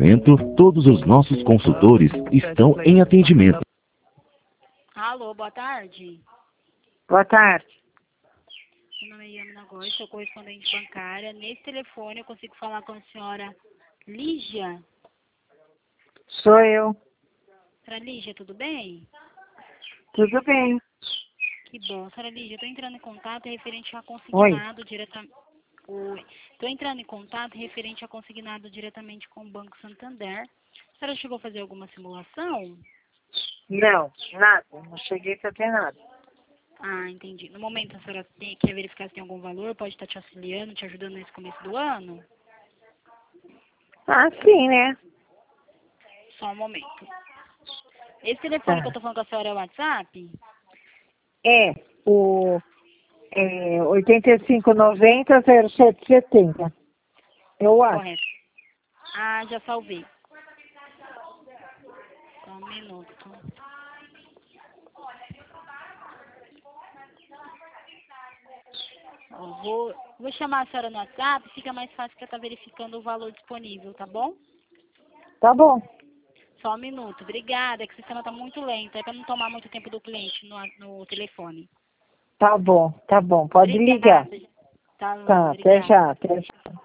momento, todos os nossos consultores estão em atendimento. Alô, boa tarde. Boa tarde. Meu nome é Yamina Góes, sou correspondente bancária. Nesse telefone eu consigo falar com a senhora Lígia? Sou eu. Senhora Lígia, tudo bem? Tudo bem. Que bom. Senhora Lígia, eu estou entrando em contato referente a Oi. consignado diretamente... Oi. Estou entrando em contato referente a consignado diretamente com o Banco Santander. A senhora chegou a fazer alguma simulação? Não, nada. Não cheguei a fazer nada. Ah, entendi. No momento a senhora quer verificar se tem algum valor, pode estar te auxiliando, te ajudando nesse começo do ano? Ah, sim, né? Só um momento. Esse telefone Tá. que eu estou falando com a senhora é o WhatsApp? É o 8590-0770. Eu acho. Correto. Ah, já salvei. Só um minuto. Ó, vou chamar a senhora no WhatsApp, fica mais fácil para estar verificando o valor disponível, tá bom? Tá bom. Só um minuto. Obrigada, é que o sistema está muito lento, é para não tomar muito tempo do cliente no telefone. Tá bom. Pode Obrigada. ligar. Tá bom, Tá, até obrigada. já. Até já.